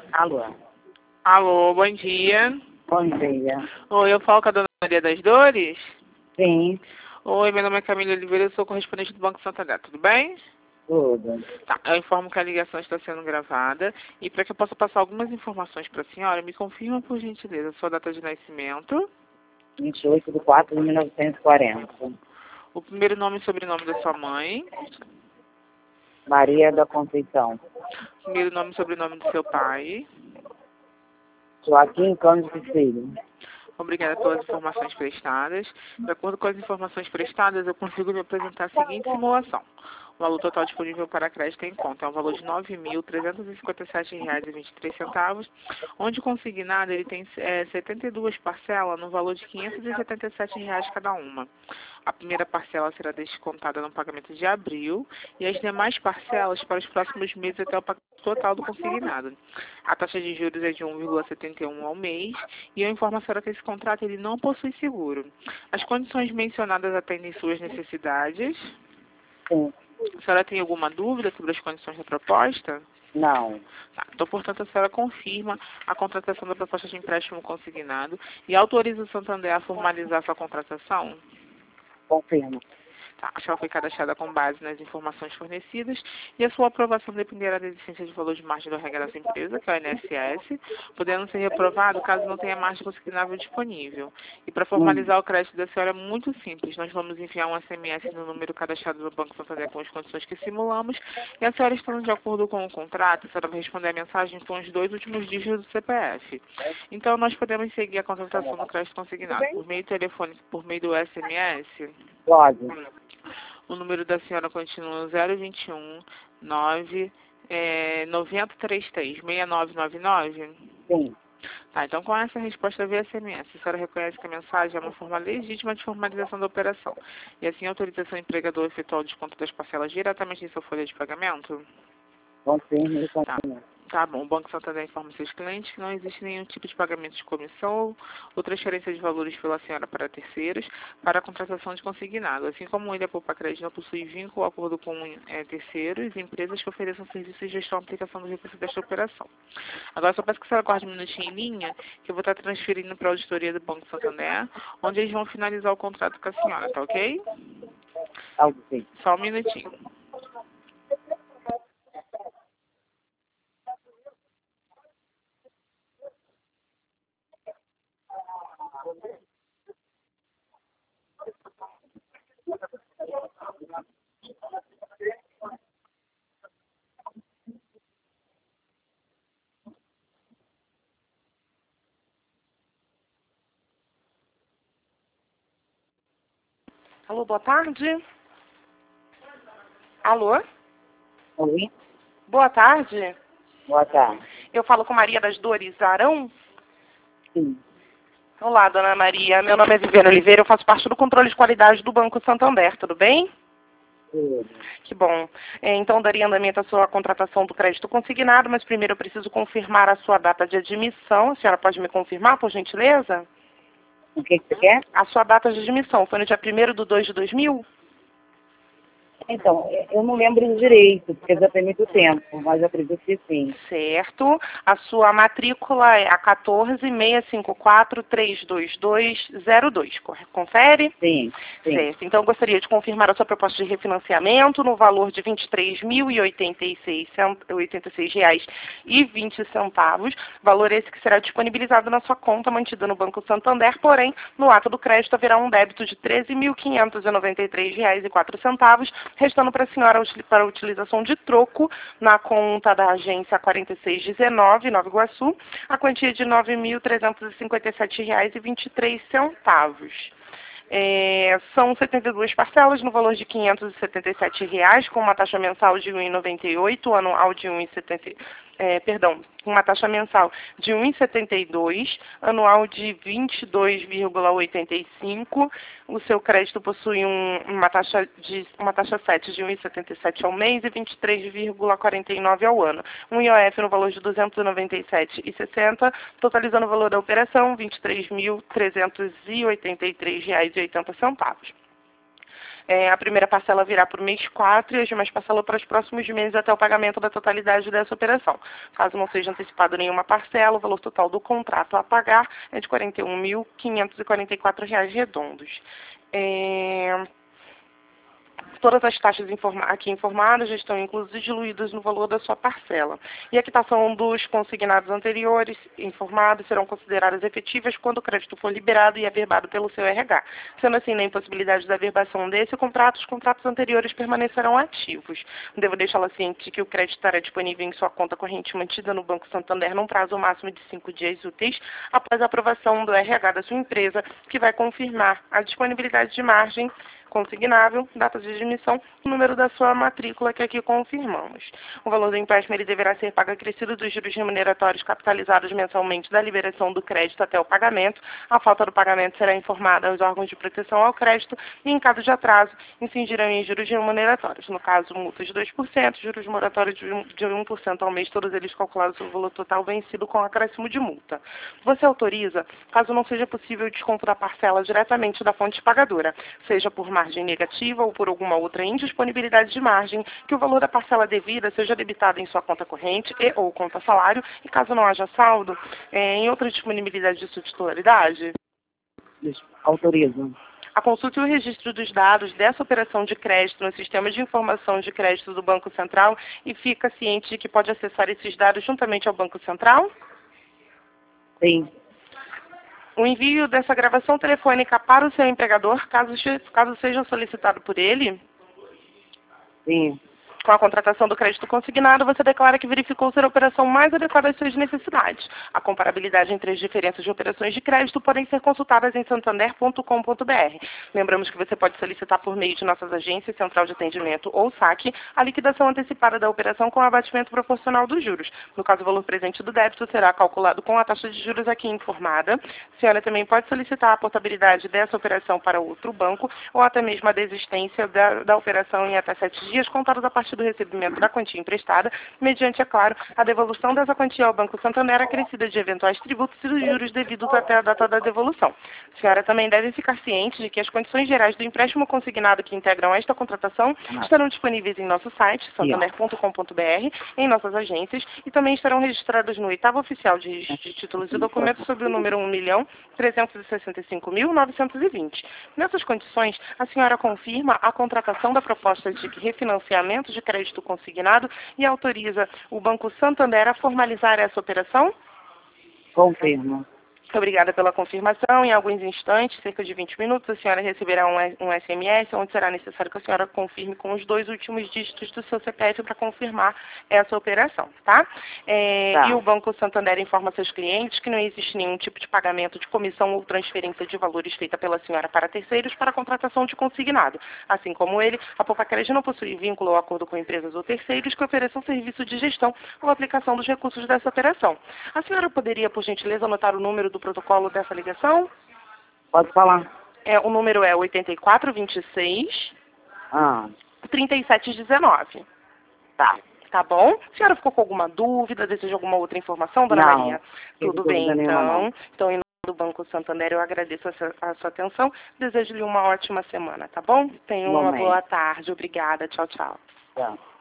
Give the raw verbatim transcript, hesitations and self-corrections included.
Alô. Alô, bom dia. Bom dia. Oi, eu falo com a dona Maria das Dores? Sim, Oi, meu nome é Camila Oliveira, eu sou correspondente do Banco Santander, tudo bem? tudo. Tá, eu informo que a ligação está sendo gravada e para que eu possa passar algumas informações para a senhora, me confirma por gentileza sua data de nascimento, vinte e oito de quatro de mil novecentos e quarenta. o primeiro nome e sobrenome da sua mãe, Maria da Conceição. o primeiro nome e sobrenome do seu pai. Joaquim Cândido Filho. Obrigada pelas informações prestadas. De acordo com as informações prestadas, eu consigo me apresentar a seguinte simulação. O valor total disponível para crédito em conta é um valor de nove mil trezentos e cinquenta e sete reais e vinte e três centavos, onde consignado ele tem é, setenta e duas parcelas no valor de quinhentos e setenta e sete reais cada uma. A primeira parcela será descontada no pagamento de abril e as demais parcelas para os próximos meses até o pagamento total do consignado. A taxa de juros é de um vírgula setenta e um ao mês e eu informo a senhora que esse contrato ele não possui seguro. As condições mencionadas atendem suas necessidades. Sim. A senhora tem alguma dúvida sobre as condições da proposta? Não. Tá, então, portanto, a senhora confirma a contratação da proposta de empréstimo consignado e autoriza o Santander a formalizar sua contratação? Confirmo. Tá, a senhora foi cadastrada com base nas informações fornecidas e a sua aprovação dependerá da existência de valor de margem do R H dessa empresa, que é o I N S S, podendo ser reprovado caso não tenha margem consignável disponível. E para formalizar Hum. o crédito da senhora é muito simples. Nós vamos enviar um S M S no número cadastrado no Banco Santander com as condições que simulamos e a senhora estando de acordo com o contrato, a senhora vai responder a mensagem com os dois últimos dígitos do C P F. Então, nós podemos seguir a contratação do crédito consignado por meio telefônico, por meio do S M S. Pode. O número da senhora continua zero vinte e um, nove, é, noventa e três três, seis nove nove nove? Sim. Tá, então com essa resposta via S M S, a senhora reconhece que a mensagem é uma forma legítima de formalização da operação e assim a autorização do empregador efetuar o desconto das parcelas diretamente em sua folha de pagamento? Confirmo e Tá. confirmo. Tá bom, o Banco Santander informa seus clientes que não existe nenhum tipo de pagamento de comissão ou transferência de valores pela senhora para terceiros para a contratação de consignado. Assim como ele, a Poupa Crédito, não possui vínculo ou acordo com é, terceiros e empresas que ofereçam serviços de gestão e aplicação do recurso desta operação. Agora, só peço que a senhora aguarde um minutinho em linha, que eu vou estar transferindo para a auditoria do Banco Santander, onde eles vão finalizar o contrato com a senhora, tá ok? Algo sim. Só um minutinho. Alô, boa tarde. Alô? Oi? Boa tarde. Boa tarde. Eu falo com Maria das Dores Arão. Sim. Olá, dona Maria. Meu nome é Viviane Oliveira, eu faço parte do controle de qualidade do Banco Santander, tudo bem? Tudo. Que bom. É, então, daria andamento à sua contratação do crédito consignado, mas primeiro eu preciso confirmar a sua data de admissão. A senhora pode me confirmar, por gentileza? O que, que você quer? A sua data de admissão foi no dia primeiro de dois de dois mil? Então, eu não lembro direito, porque já tem muito tempo, mas eu acredito que sim. Certo. A sua matrícula é a quatorze, seiscentos e cinquenta e quatro, trezentos e vinte e dois, zero dois. Confere? Sim, sim. Certo. Então, eu gostaria de confirmar a sua proposta de refinanciamento no valor de vinte e três mil e oitenta e seis reais e vinte centavos. Valor esse que será disponibilizado na sua conta mantida no Banco Santander, porém, no ato do crédito haverá um débito de treze mil quinhentos e noventa e três reais e quatro centavos, restando para a senhora para a utilização de troco na conta da agência quarenta e seis dezenove, Nova Iguaçu, a quantia de nove mil trezentos e cinquenta e sete reais e vinte e três centavos. É, são setenta e duas parcelas no valor de quinhentos e setenta e sete reais, com uma taxa mensal de um real e noventa e oito, anual de um real e setenta, é, perdão, uma taxa mensal de um real e setenta e dois, anual de vinte e dois vírgula oitenta e cinco. O seu crédito possui um, uma taxa de uma taxa sete de um real e setenta e sete ao mês e vinte e três vírgula quarenta e nove ao ano. Um I O F no valor de duzentos e noventa e sete reais e sessenta, totalizando o valor da operação vinte e três mil trezentos e oitenta e três reais e oitenta centavos. É, a primeira parcela virá para o mês quatro e as demais parcelas para os próximos meses até o pagamento da totalidade dessa operação. Caso não seja antecipado nenhuma parcela, o valor total do contrato a pagar é de quarenta e um mil quinhentos e quarenta e quatro reais redondos. É... Todas as taxas informa aqui informadas já estão inclusas e diluídas no valor da sua parcela. E a quitação dos consignados anteriores informados serão consideradas efetivas quando o crédito for liberado e averbado pelo seu R H. Sendo assim, na impossibilidade da averbação desse contrato, os contratos anteriores permanecerão ativos. Devo deixá-la ciente de que o crédito estará disponível em sua conta corrente mantida no Banco Santander num prazo máximo de cinco dias úteis após a aprovação do R H da sua empresa, que vai confirmar a disponibilidade de margem consignável, data de admissão, o número da sua matrícula que aqui confirmamos. O valor do empréstimo ele deverá ser pago acrescido dos juros remuneratórios capitalizados mensalmente da liberação do crédito até o pagamento. A falta do pagamento será informada aos órgãos de proteção ao crédito e, em caso de atraso, incidirão em juros remuneratórios. No caso, multas de dois por cento, juros moratórios de um por cento ao mês, todos eles calculados sobre o valor total vencido com acréscimo de multa. Você autoriza, caso não seja possível o desconto da parcela diretamente da fonte pagadora, seja por margem negativa ou por alguma outra indisponibilidade de margem, que o valor da parcela devida seja debitado em sua conta corrente e ou conta salário, e caso não haja saldo, é, em outra disponibilidade de sua titularidade? Autorizo. A consulta e o registro dos dados dessa operação de crédito no sistema de informação de crédito do Banco Central e fica ciente de que pode acessar esses dados juntamente ao Banco Central? Sim. O envio dessa gravação telefônica para o seu empregador, caso, caso seja solicitado por ele, Sim. com a contratação do crédito consignado, você declara que verificou ser a operação mais adequada às suas necessidades. A comparabilidade entre as diferenças de operações de crédito podem ser consultadas em santander ponto com ponto br. Lembramos que você pode solicitar por meio de nossas agências, central de atendimento ou saque, a liquidação antecipada da operação com abatimento proporcional dos juros. No caso, o valor presente do débito será calculado com a taxa de juros aqui informada. A senhora também pode solicitar a portabilidade dessa operação para outro banco ou até mesmo a desistência da, da operação em até sete dias, contados a partir do recebimento da quantia emprestada, mediante, é claro, a devolução dessa quantia ao Banco Santander acrescida de eventuais tributos e dos juros devidos até a data da devolução. A senhora também deve ficar ciente de que as condições gerais do empréstimo consignado que integram esta contratação estarão disponíveis em nosso site, santander ponto com ponto br, em nossas agências, e também estarão registradas no oitavo oficial de, de títulos e documentos sob o número um milhão trezentos e sessenta e cinco mil novecentos e vinte. Nessas condições, a senhora confirma a contratação da proposta de refinanciamento de crédito consignado e autoriza o Banco Santander a formalizar essa operação? Confirmo. Obrigada pela confirmação. Em alguns instantes, cerca de vinte minutos, a senhora receberá um, um S M S, onde será necessário que a senhora confirme com os dois últimos dígitos do seu C P F para confirmar essa operação, tá? É, Tá. E o Banco Santander informa seus clientes que não existe nenhum tipo de pagamento de comissão ou transferência de valores feita pela senhora para terceiros para a contratação de consignado. Assim como ele, a Popacred não possui vínculo ou acordo com empresas ou terceiros que ofereçam serviço de gestão ou aplicação dos recursos dessa operação. A senhora poderia, por gentileza, anotar o número do protocolo dessa ligação? Pode falar. É, o número é oito quatro dois seis, Ah, trinta e sete dezenove. tá. Tá bom? A senhora ficou com alguma dúvida? Deseja alguma outra informação, dona Não, Maria? não Tudo tenho bem, dúvida nenhuma, então. não. Então, em nome do Banco Santander, eu agradeço a sua, a sua atenção. Desejo-lhe uma ótima semana, tá bom? Tenha uma Igualmente. boa tarde. Obrigada. Tchau, tchau. Tá.